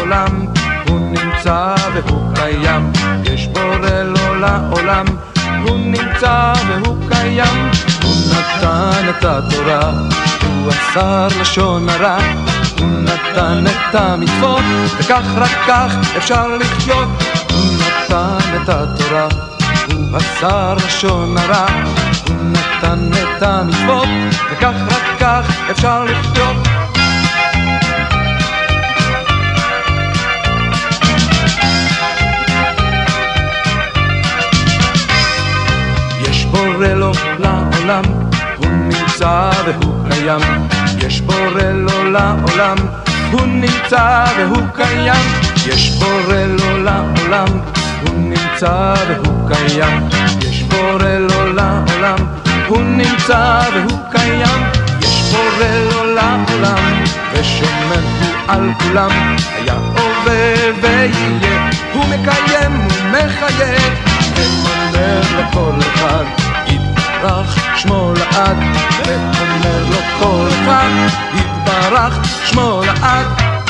לעולם, הוא נמצא והוא קיים. יש בורא לו לעולם, הוא נמצא והוא קיים. הוא נתן את התורה, הוא אסר לשון הרע, הוא נתן את המצוות, וכך רק כך אפשר לחיות. הוא נתן את התורה, הוא אסר לשון הרע, הוא נתן את המצוות, וכך רק כך אפשר לחיות. יש בורא לו לעולם, הוא נמצא והוא קיים. יש בורא לו לעולם, הוא נמצא והוא קיים. יש בורא לו לעולם, הוא נמצא והוא קיים. יש בורא לו לעולם, הוא נמצא והוא קיים. יש בורא לו לעולם, ושומר הוא על כולם. היה הווה ויהיה, הוא מקיים, הוא מחייב, ואומר לכל אחד יתברך שמו לעד. ואומר לו כל אחד יתברך שמו לעד.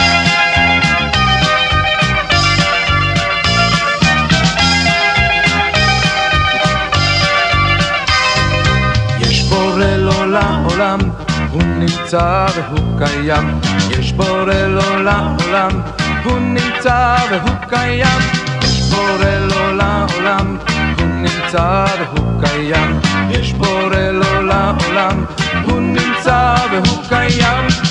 יש בורא לו לעולם, הוא נמצא והוא קיים. יש בורא לו לעולם, הוא נמצא והוא קיים. יש בורא לו לעולם, הוא נמצא והוא קיים. יש בורא לו לעולם, הוא נמצא והוא קיים.